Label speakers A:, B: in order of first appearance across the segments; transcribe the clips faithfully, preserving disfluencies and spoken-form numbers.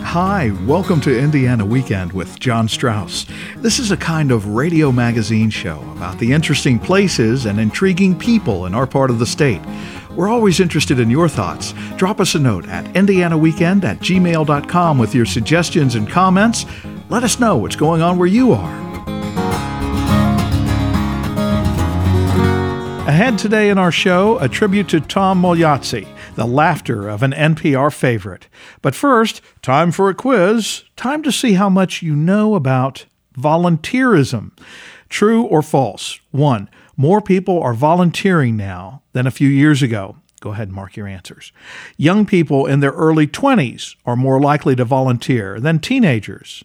A: Hi, welcome to Indiana Weekend with John Strauss. This is a kind of radio magazine show about the interesting places and intriguing people in our part of the state. We're always interested in your thoughts. Drop us a note at indianaweekend at gmail dot com with your suggestions and comments. Let us know what's going on where you are. Ahead today in our show, a tribute to Tom Mogliazzi, the laughter of an N P R favorite. But first, time for a quiz. Time to see how much you know about volunteerism. True or false? One, more people are volunteering now than a few years ago. Go ahead and mark your answers. Young people in their early twenties are more likely to volunteer than teenagers.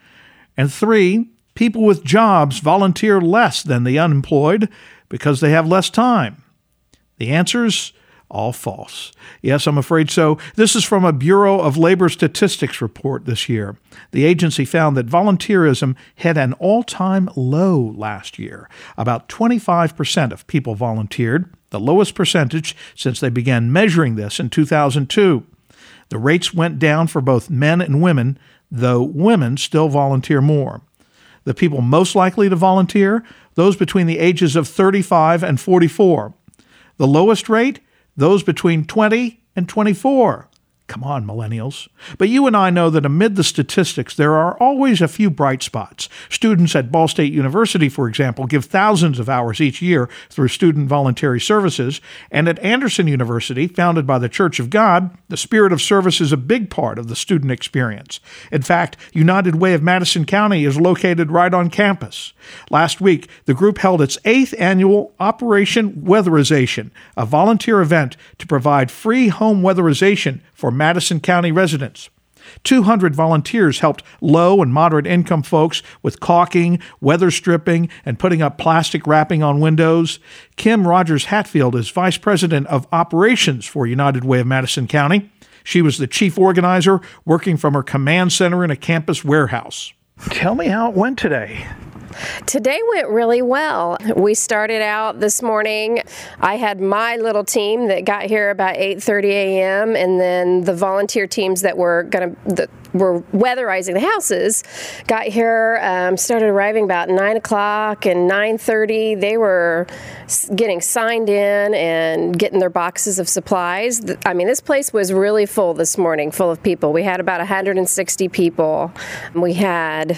A: And three, people with jobs volunteer less than the unemployed because they have less time. The answers? All false. Yes, I'm afraid so. This is from a Bureau of Labor Statistics report this year. The agency found that volunteerism hit an all-time low last year. About twenty-five percent of people volunteered, the lowest percentage since they began measuring this in two thousand two. The rates went down for both men and women, though women still volunteer more. The people most likely to volunteer, those between the ages of thirty-five and forty-four. The lowest rate, those between twenty and twenty-four. Come on, millennials. But you and I know that amid the statistics, there are always a few bright spots. Students at Ball State University, for example, give thousands of hours each year through student voluntary services. And at Anderson University, founded by the Church of God, the spirit of service is a big part of the student experience. In fact, United Way of Madison County is located right on campus. Last week, the group held its eighth annual Operation Weatherization, a volunteer event to provide free home weatherization for Madison County residents. two hundred volunteers helped low and moderate income folks with caulking, weather stripping, and putting up plastic wrapping on windows. Kim Rogers Hatfield is Vice President of Operations for United Way of Madison County. She was the chief organizer, working from her command center in a campus warehouse. Tell me how it went today.
B: Today went really well. We started out this morning. I had my little team that got here about eight thirty a.m. and then the volunteer teams that were going to were weatherizing the houses got here, um, started arriving about nine o'clock and nine thirty. They were getting signed in and getting their boxes of supplies. I mean, this place was really full this morning, full of people. We had about one hundred sixty people. We had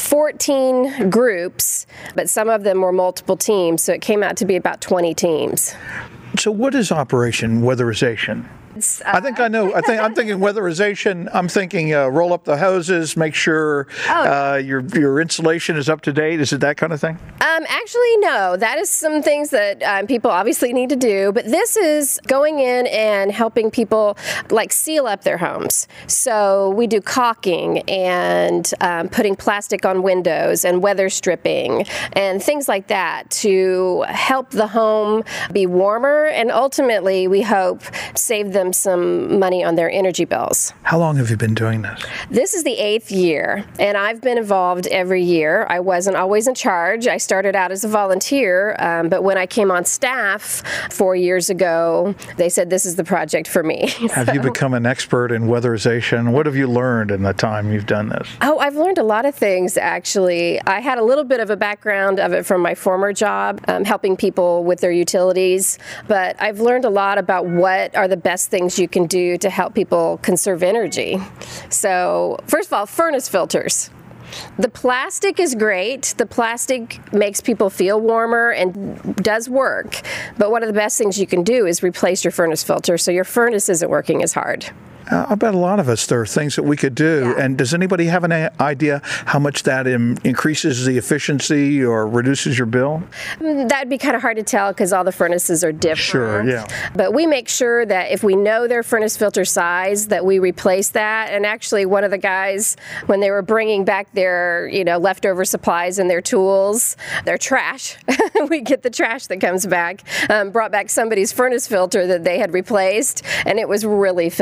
B: fourteen groups, but some of them were multiple teams, so it came out to be about twenty teams.
A: So what is Operation Weatherization? Uh, I think I know. I think I'm thinking weatherization. I'm thinking uh, roll up the hoses, make sure oh. uh, your your insulation is up to date. Is it that kind of thing?
B: Um, actually, no. That is some things that um, people obviously need to do. But this is going in and helping people like seal up their homes. So we do caulking and um, putting plastic on windows and weather stripping and things like that to help the home be warmer and ultimately, we hope, save them some money on their energy bills.
A: How long have you been doing this?
B: This is the eighth year, and I've been involved every year. I wasn't always in charge. I started out as a volunteer, um, but when I came on staff four years ago, they said this is the project for me.
A: Have so, you become an expert in weatherization? What have you learned in the time you've done this?
B: Oh, I've learned a lot of things, actually. I had a little bit of a background of it from my former job, um, helping people with their utilities, but I've learned a lot about what are the best things you can do to help people conserve energy. So, first of all, furnace filters. The plastic is great. The plastic makes people feel warmer and does work. But one of the best things you can do is replace your furnace filter so your furnace isn't working as hard.
A: Uh, I bet a lot of us, there are things that we could do. Yeah. And does anybody have an idea how much that im- increases the efficiency or reduces your bill?
B: That'd be kind of hard to tell because all the furnaces are different.
A: Sure, yeah.
B: But we make sure that if we know their furnace filter size, that we replace that. And actually, one of the guys, when they were bringing back their, you know, leftover supplies and their tools, their trash, we get the trash that comes back, um, brought back somebody's furnace filter that they had replaced, and it was really filthy.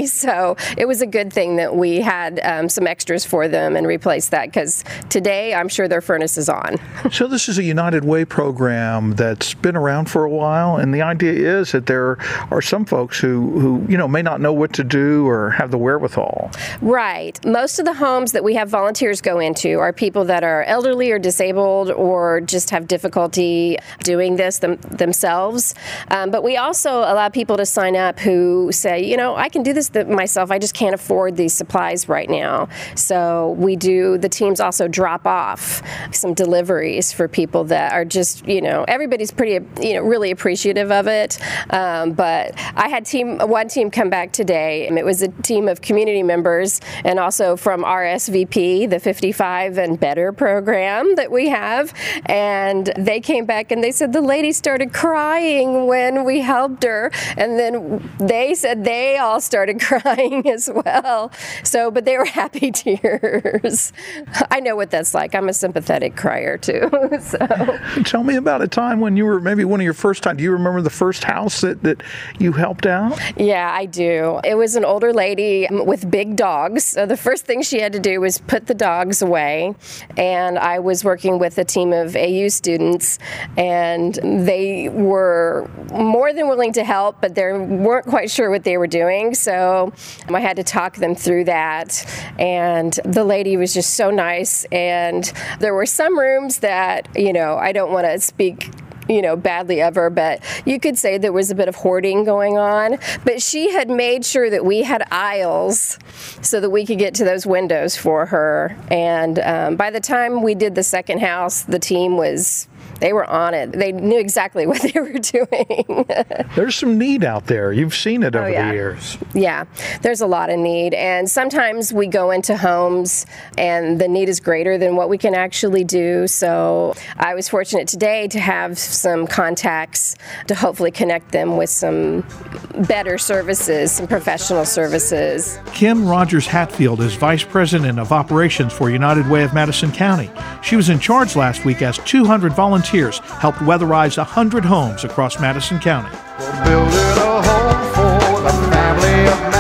B: money. So it was a good thing that we had um, some extras for them and replaced that, because today I'm sure their furnace is on.
A: So this is a United Way program that's been around for a while, and the idea is that there are some folks who, who you know, may not know what to do or have the wherewithal.
B: Right. Most of the homes that we have volunteers go into are people that are elderly or disabled or just have difficulty doing this them, themselves. Um, but we also allow people to sign up who say, you know, I can do this th- myself. I just can't afford these supplies right now. So we do, the teams also drop off some deliveries for people that are just, you know, everybody's pretty, you know, really appreciative of it. Um, but I had team one team come back today, and it was a team of community members and also from R S V P, the fifty-five and better program that we have. And they came back and they said the lady started crying when we helped her. And then they said they all started crying as well. So, but they were happy tears. I know what that's like. I'm a sympathetic crier too. So.
A: Tell me about a time when you were maybe one of your first time. Do you remember the first house that, that you helped out?
B: Yeah, I do. It was an older lady with big dogs. So the first thing she had to do was put the dogs away. And I was working with a team of A U students, and they were more than willing to help, but they weren't quite sure what they were doing. So I had to talk them through that. And the lady was just so nice. And there were some rooms that, you know, I don't want to speak you know, badly of her, but you could say there was a bit of hoarding going on. But she had made sure that we had aisles so that we could get to those windows for her. And um, by the time we did the second house, the team was, they were on it. They knew exactly what they were doing.
A: There's some need out there. You've seen it over
B: oh, yeah.
A: the years.
B: Yeah, there's a lot of need. And sometimes we go into homes and the need is greater than what we can actually do. So I was fortunate today to have some contacts to hopefully connect them with some better services, some professional services.
A: Kim Rogers Hatfield is Vice President of Operations for United Way of Madison County. She was in charge last week as two hundred volunteers helped weatherize one hundred homes across Madison County.
C: We're building a home for the family of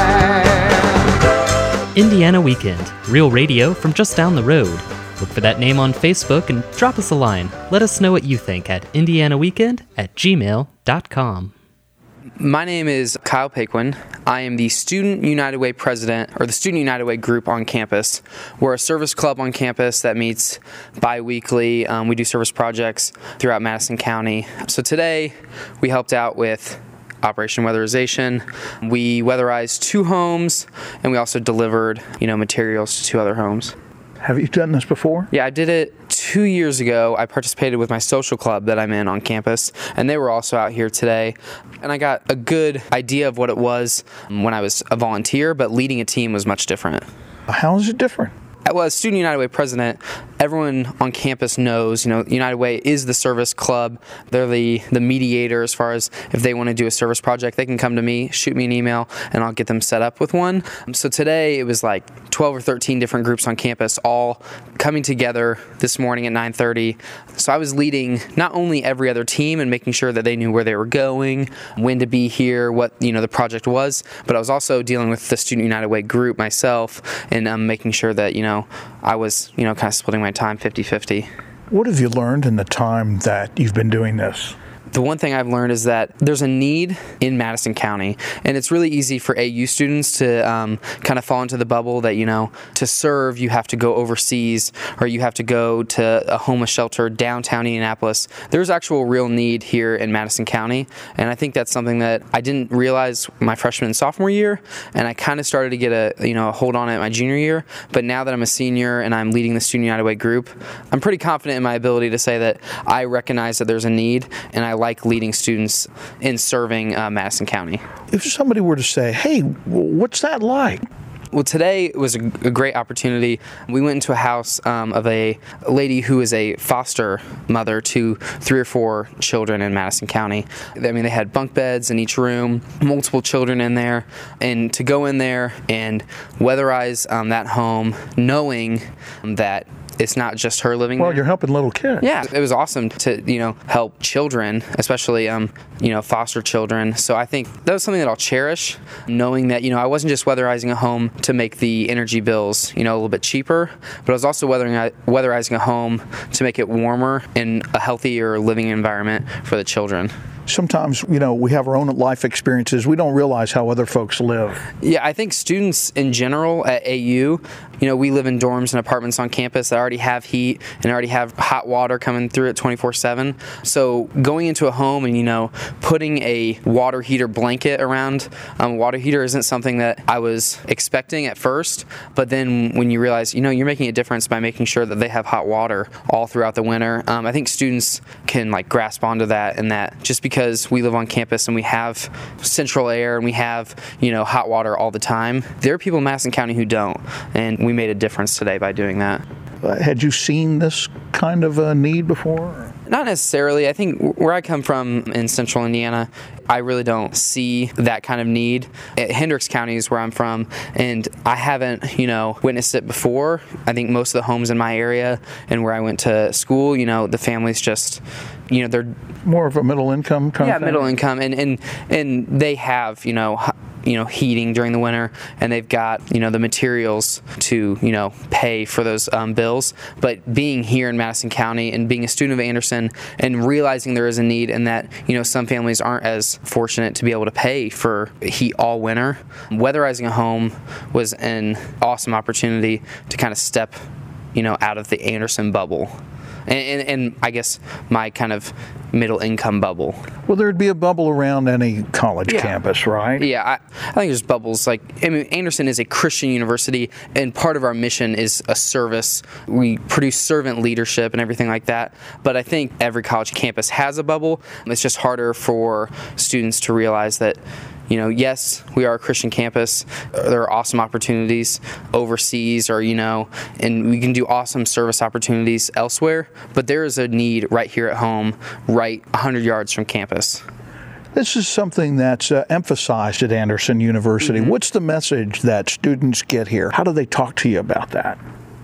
C: man.
D: Indiana Weekend, real radio from just down the road. Look for that name on Facebook and drop us a line. Let us know what you think at indiana weekend at gmail dot com.
E: My name is Kyle Paquin. I am the Student United Way president, or the Student United Way group on campus. We're a service club on campus that meets bi-weekly. Um, we do service projects throughout Madison County. So today we helped out with Operation Weatherization. We weatherized two homes, and we also delivered, you know, materials to two other homes.
A: Have you done this before?
E: Yeah, I did it two years ago. I participated with my social club that I'm in on campus, and they were also out here today. And I got a good idea of what it was when I was a volunteer, but leading a team was much different.
A: How is it different?
E: Well, as Student United Way president, everyone on campus knows, you know, United Way is the service club. They're the, the mediator as far as if they want to do a service project, they can come to me, shoot me an email, and I'll get them set up with one. So today it was like twelve or thirteen different groups on campus all coming together this morning at nine thirty. So I was leading not only every other team and making sure that they knew where they were going, when to be here, what, you know, the project was, but I was also dealing with the Student United Way group myself and um, making sure that, you know, I was, you know, kind of splitting my time fifty-fifty.
A: What have you learned in the time that you've been doing this?
E: The one thing I've learned is that there's a need in Madison County, and it's really easy for A U students to um, kind of fall into the bubble that, you know, to serve, you have to go overseas or you have to go to a homeless shelter downtown Indianapolis. There's actual real need here in Madison County, and I think that's something that I didn't realize my freshman and sophomore year, and I kind of started to get a, you know, a hold on it my junior year, but now that I'm a senior and I'm leading the Student United Way group, I'm pretty confident in my ability to say that I recognize that there's a need, and I like leading students in serving uh, Madison County.
A: If somebody were to say, hey, what's that like?
E: Well, today was a, a great opportunity. We went into a house um, of a lady who is a foster mother to three or four children in Madison County. I mean, they had bunk beds in each room, multiple children in there, and to go in there and weatherize um, that home knowing that it's not just her living
A: Well,
E: there.
A: you're helping little kids.
E: Yeah, it was awesome to, you know, help children, especially, um, you know, foster children. So I think that was something that I'll cherish, knowing that, you know, I wasn't just weatherizing a home to make the energy bills, you know, a little bit cheaper, but I was also weathering, weatherizing a home to make it warmer and a healthier living environment for the children.
A: Sometimes, you know, we have our own life experiences. We don't realize how other folks live.
E: Yeah, I think students in general at A U, you know, we live in dorms and apartments on campus that already have heat and already have hot water coming through it twenty-four seven. So going into a home and, you know, putting a water heater blanket around, um, a water heater isn't something that I was expecting at first. But then when you realize, you know, you're making a difference by making sure that they have hot water all throughout the winter, um, I think students can, like, grasp onto that, and that just because Because we live on campus and we have central air and we have, you know, hot water all the time, there are people in Madison County who don't, and we made a difference today by doing that.
A: Uh, had you seen this kind of a need before?
E: Not necessarily. I think where I come from in central Indiana, I really don't see that kind of need. Hendricks County is where I'm from, and I haven't, you know, witnessed it before. I think most of the homes in my area and where I went to school, you know, the families just, you know, they're
A: more of a middle income kind
E: yeah,
A: of thing?
E: middle income, and, and and they have, you know, you know, heating during the winter, and they've got, you know, the materials to, you know, pay for those um, bills. But being here in Madison County and being a student of Anderson and realizing there is a need, and that, you know, some families aren't as fortunate to be able to pay for heat all winter, weatherizing a home was an awesome opportunity to kind of step, you know, out of the Anderson bubble. And, and, and I guess my kind of middle income bubble.
A: Well, there'd be a bubble around any college
E: Yeah.
A: campus, right?
E: Yeah, I, I think there's bubbles. Like, I mean, Anderson is a Christian university, and part of our mission is a service. We produce servant leadership and everything like that. But I think every college campus has a bubble. It's just harder for students to realize that, you know, yes, we are a Christian campus. There are awesome opportunities overseas, or, you know, and we can do awesome service opportunities elsewhere, but there is a need right here at home, right one hundred yards from campus.
A: This is something that's uh, emphasized at Anderson University. Mm-hmm. What's the message that students get here? How do they talk to you about that?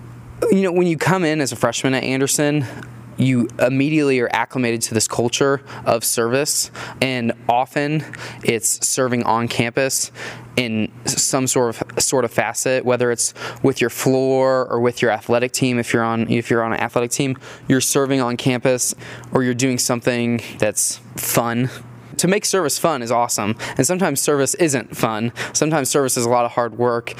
E: You know, when you come in as a freshman at Anderson, you immediately are acclimated to this culture of service, and often it's serving on campus in some sort of sort of facet, whether it's with your floor or with your athletic team. If you're on if you're on an athletic team, you're serving on campus, or you're doing something that's fun. To make service fun is awesome, and sometimes service isn't fun. Sometimes service is a lot of hard work.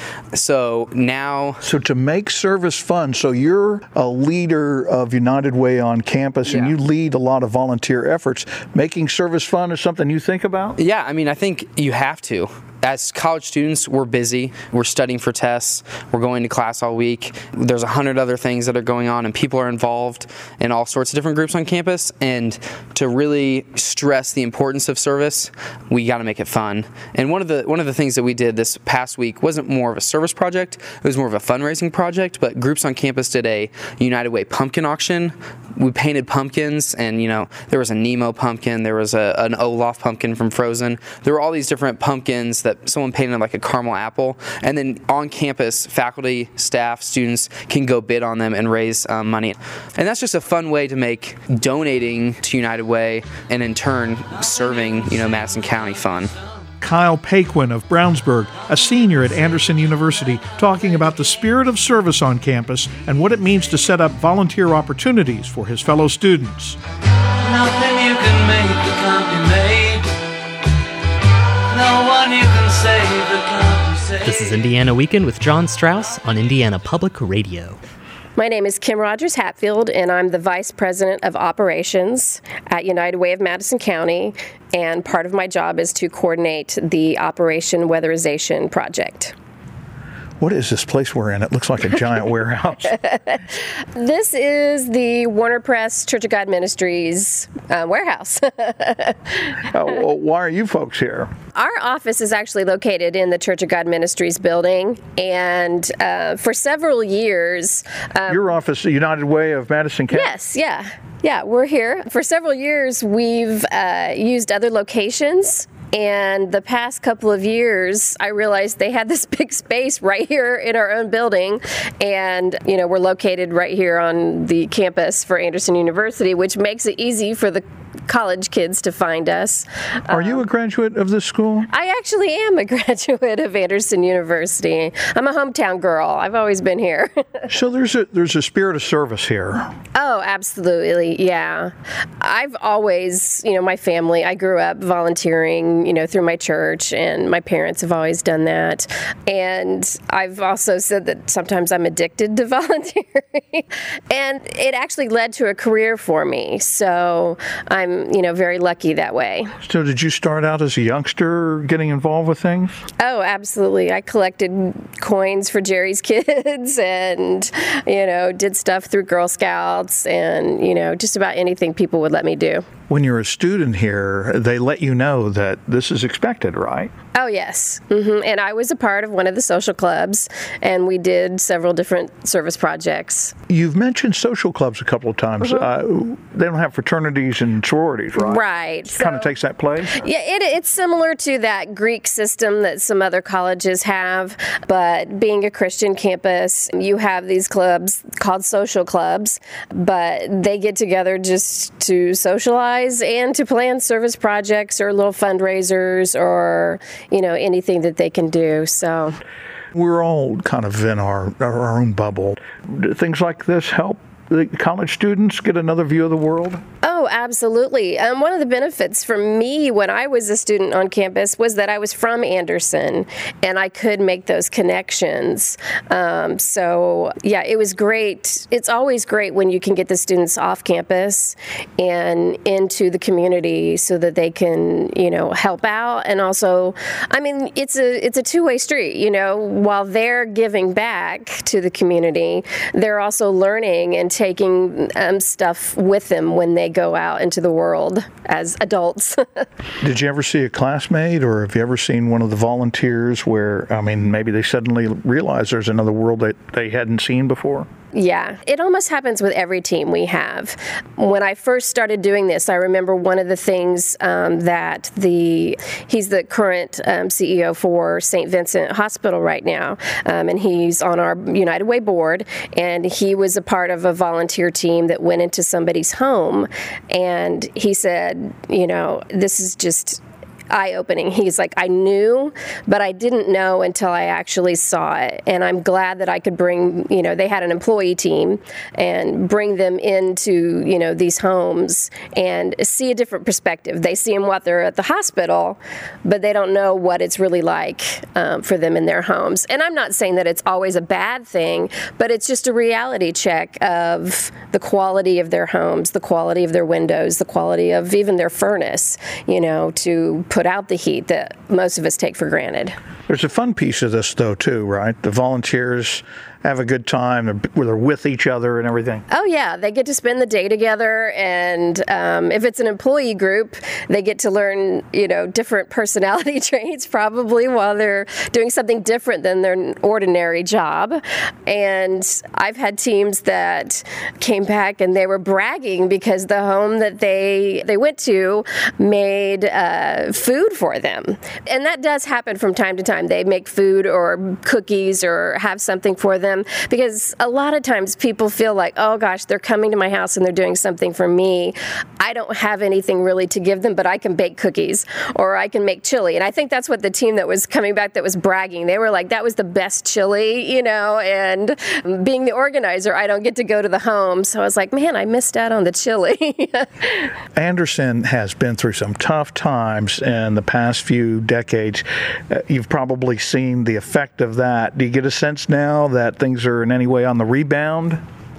E: So now...
A: So to make service fun, so you're a leader of United Way on campus,
E: Yeah.
A: and you lead a lot of volunteer efforts. Making service fun is something you think about?
E: Yeah, I mean, I think you have to. As college students, we're busy. We're studying for tests. We're going to class all week. There's a hundred other things that are going on, and people are involved in all sorts of different groups on campus. And to really stress the importance of service, we got to make it fun. And one of the one of the things that we did this past week wasn't more of a service project. It was more of a fundraising project. But groups on campus did a United Way pumpkin auction. We painted pumpkins, and, you know, there was a Nemo pumpkin. There was a, an Olaf pumpkin from Frozen. There were all these different pumpkins that someone painted like a caramel apple, and then on campus, faculty, staff, students can go bid on them and raise um, money. And that's just a fun way to make donating to United Way, and in turn serving, you know, Madison County fun.
A: Kyle Paquin of Brownsburg, a senior at Anderson University, talking about the spirit of service on campus and what it means to set up volunteer opportunities for his fellow students.
F: Nothing you can make that can't be made. No one you can save that can't be saved.
D: This is Indiana Weekend with John Strauss on Indiana Public Radio.
B: My name is Kim Rogers Hatfield, and I'm the Vice President of Operations at United Way of Madison County, and part of my job is to coordinate the Operation Weatherization project.
A: What is this place we're in? It looks like a giant warehouse.
B: This is the Warner Press Church of God Ministries uh, warehouse.
A: uh, well, why are you folks here?
B: Our office is actually located in the Church of God Ministries building, and uh, for several years... Um,
A: Your office, the United Way of Madison County?
B: Yes, yeah. Yeah, we're here. For several years, we've uh, used other locations And the past couple of years, I realized they had this big space right here in our own building. And, you know, we're located right here on the campus for Anderson University, which makes it easy for the college kids to find us.
A: Are um, you a graduate of this school?
B: I actually am a graduate of Anderson University. I'm a hometown girl. I've always been here.
A: So there's a there's a spirit of service here.
B: Oh, absolutely. Yeah. I've always, you know, my family, I grew up volunteering, you know, through my church, and my parents have always done that. And I've also said that sometimes I'm addicted to volunteering. And it actually led to a career for me. So I'm, you know, very lucky that way.
A: So did you start out as a youngster getting involved with things?
B: Oh, absolutely. I collected coins for Jerry's Kids and, you know, did stuff through Girl Scouts and, you know, just about anything people would let me do.
A: When you're a student here, they let you know that this is expected, right?
B: Oh, yes. Mm-hmm. And I was a part of one of the social clubs, and we did several different service projects.
A: You've mentioned social clubs a couple of times. Mm-hmm. Uh, they don't have fraternities and sororities, right?
B: Right.
A: So, kind of takes that place?
B: Yeah, it, it's similar to that Greek system that some other colleges have, but being a Christian campus, you have these clubs called social clubs, but they get together just to socialize and to plan service projects or little fundraisers or, you know, anything that they can do. So
A: we're all kind of in our, our own bubble. Do things like this help the college students get another view of the world?
B: Oh, absolutely. Um, one of the benefits for me when I was a student on campus was that I was from Anderson and I could make those connections. Um, so, yeah, it was great. It's always great when you can get the students off campus and into the community so that they can, you know, help out. And also, I mean, it's a it's a two-way street, you know. While they're giving back to the community, they're also learning and taking um, stuff with them when they go out into the world as adults.
A: Did you ever see a classmate, or have you ever seen one of the volunteers where, I mean, maybe they suddenly realize there's another world that they hadn't seen before?
B: Yeah, it almost happens with every team we have. When I first started doing this, I remember one of the things um, that the, he's the current um, C E O for Saint Vincent Hospital right now, um, and he's on our United Way board, and he was a part of a volunteer team that went into somebody's home, and he said, you know, this is just eye-opening. He's like, I knew, but I didn't know until I actually saw it. And I'm glad that I could bring, you know, they had an employee team and bring them into, you know, these homes and see a different perspective. They see them while they're at the hospital, but they don't know what it's really like um, for them in their homes. And I'm not saying that it's always a bad thing, but it's just a reality check of the quality of their homes, the quality of their windows, the quality of even their furnace, you know, to put out the heat that most of us take for granted.
A: There's a fun piece of this, though, too, right? The volunteers have a good time, where they're with each other and everything.
B: Oh, yeah. They get to spend the day together, and um, if it's an employee group, they get to learn, you know, different personality traits probably while they're doing something different than their ordinary job. And I've had teams that came back and they were bragging because the home that they they went to made uh, food for them. And that does happen from time to time. They make food or cookies or have something for them. Because a lot of times people feel like, oh gosh, they're coming to my house and they're doing something for me. I don't have anything really to give them, but I can bake cookies or I can make chili. And I think that's what the team that was coming back that was bragging. They were like, that was the best chili, you know, and being the organizer, I don't get to go to the home. So I was like, man, I missed out on the chili.
A: Anderson has been through some tough times in the past few decades. Uh, you've probably seen the effect of that. Do you get a sense now that things are in any way on the rebound?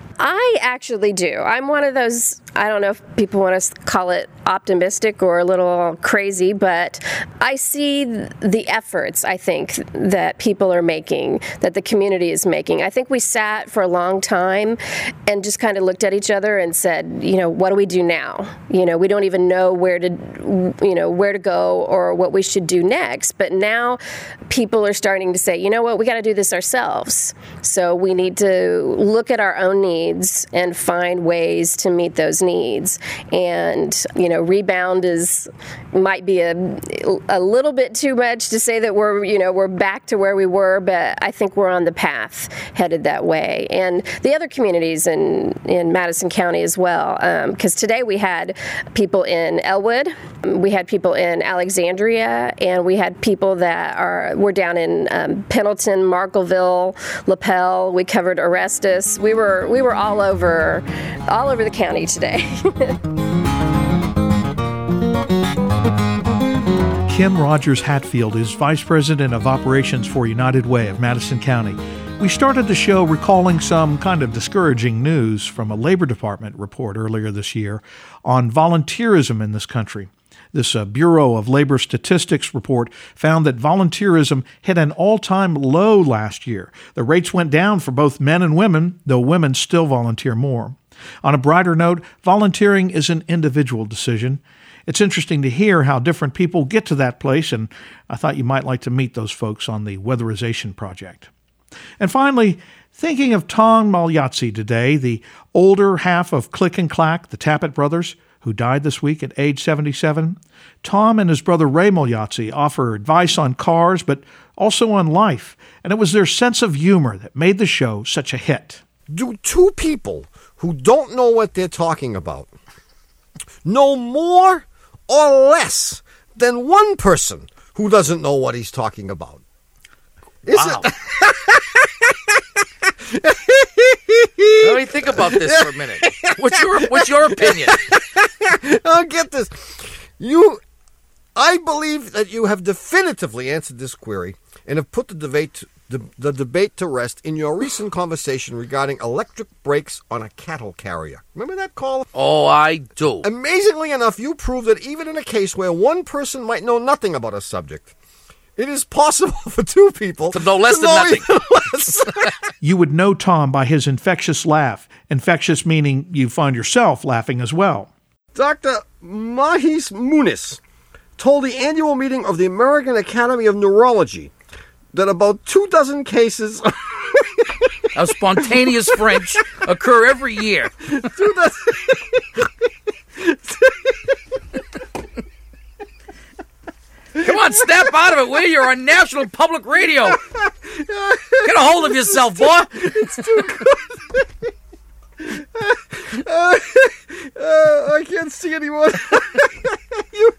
B: I actually do. I'm one of those, I don't know if people want to call it optimistic or a little crazy, but I see the efforts, I think, that people are making, that the community is making. I think we sat for a long time and just kind of looked at each other and said, you know, what do we do now? You know, we don't even know where to, you know, where to go or what we should do next. But now people are starting to say, you know what, we got to do this ourselves. So we need to look at our own needs needs and find ways to meet those needs. And, you know, rebound is might be a, a little bit too much to say that we're, you know, we're back to where we were, but I think we're on the path headed that way. And the other communities in, in Madison County as well, because um, today we had people in Elwood, we had people in Alexandria, and we had people that are, we're down in um, Pendleton, Markleville, LaPel. We covered Orestes. We were we were all over, all over the county today.
A: Kim Rogers Hatfield is Vice President of Operations for United Way of Madison County. We started the show recalling some kind of discouraging news from a Labor Department report earlier this year on volunteerism in this country. This uh, Bureau of Labor Statistics report found that volunteerism hit an all-time low last year. The rates went down for both men and women, though women still volunteer more. On a brighter note, volunteering is an individual decision. It's interesting to hear how different people get to that place, and I thought you might like to meet those folks on the Weatherization Project. And finally, thinking of Tom Magliozzi today, the older half of Click and Clack, the Tappet brothers, who died this week at age seventy-seven. Tom and his brother Ray Magliozzi offer advice on cars, but also on life, and it was their sense of humor that made the show such a hit.
G: Do two people who don't know what they're talking about know more or less than one person who doesn't know what he's talking about? Is
H: wow.
G: it?
H: Let me think about this for a minute. What's your What's your opinion?
G: I'll get this. You, I believe that you have definitively answered this query and have put the debate the, the debate to rest in your recent conversation regarding electric brakes on a cattle carrier. Remember that call?
H: Oh, I do.
G: Amazingly enough, you proved that even in a case where one person might know nothing about a subject, it is possible for two people
H: to know less
G: to
H: than
G: know
H: nothing.
G: Less.
A: You would know Tom by his infectious laugh. Infectious meaning you find yourself laughing as well.
G: Doctor Mahis Muniz told the annual meeting of the American Academy of Neurology that about two dozen cases
H: of spontaneous French occur every year.
G: two dozen...
H: Come on, snap out of it, will you? You're on National Public Radio. Get a hold of yourself, boy.
G: It's too good. Uh, uh, I can't see anymore. you...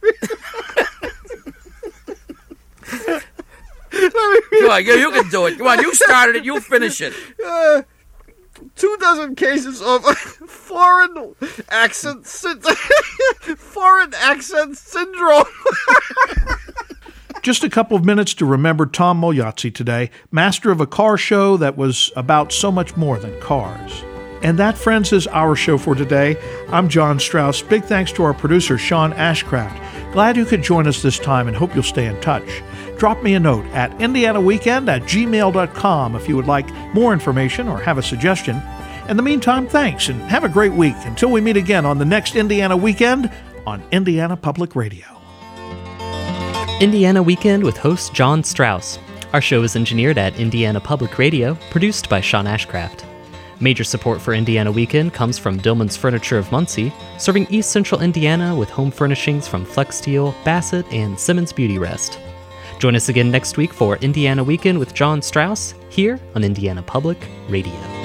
H: Come on, you, you can do it. Come on, you started it. You finish it.
G: Uh, two dozen cases of foreign accent sy- foreign accent syndrome.
A: Just a couple of minutes to remember Tom Magliozzi today, master of a car show that was about so much more than cars. And that, friends, is our show for today. I'm John Strauss. Big thanks to our producer, Sean Ashcraft. Glad you could join us this time and hope you'll stay in touch. Drop me a note at indiana weekend at gmail dot com if you would like more information or have a suggestion. In the meantime, thanks and have a great week until we meet again on the next Indiana Weekend on Indiana Public Radio.
D: Indiana Weekend with host John Strauss. Our show is engineered at Indiana Public Radio, produced by Sean Ashcraft. Major support for Indiana Weekend comes from Dillman's Furniture of Muncie, serving East Central Indiana with home furnishings from Flex Steel, Bassett, and Simmons Beauty Rest. Join us again next week for Indiana Weekend with John Strauss, here on Indiana Public Radio.